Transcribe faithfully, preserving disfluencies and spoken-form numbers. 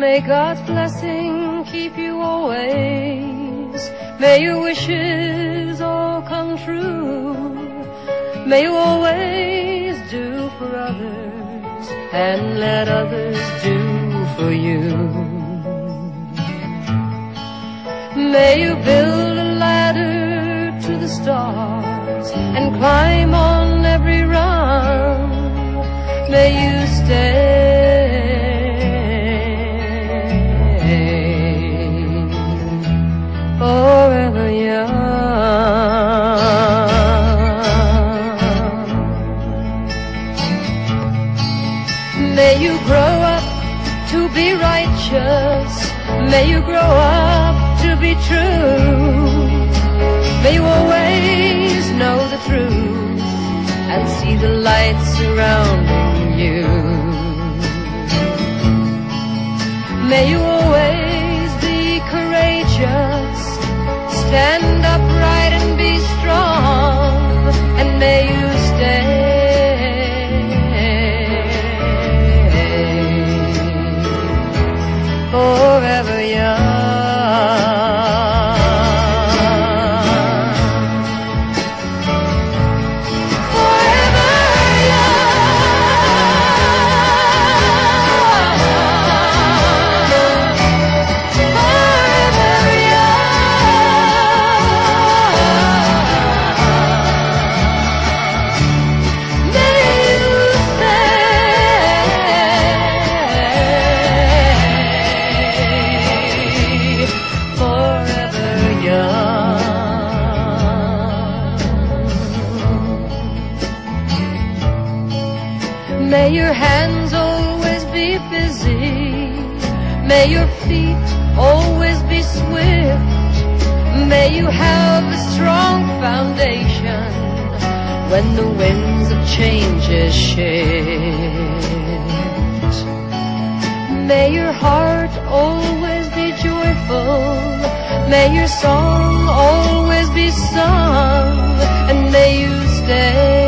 May God's blessing keep you always. May your wishes all come true. May you always do for others and let others do for you. May you build a ladder to the stars and climb on every rung. May you stay forever young. May you grow up to be righteous. May you grow up to be true. May you always know the truth and see the light surrounding you. May you always be courageous, stand upright and be strong, and may you stay forever young. May your hands always be busy. May your feet always be swift. May you have a strong foundation when the winds of change shift. May your heart always be joyful. May your song always be sung. And may you stay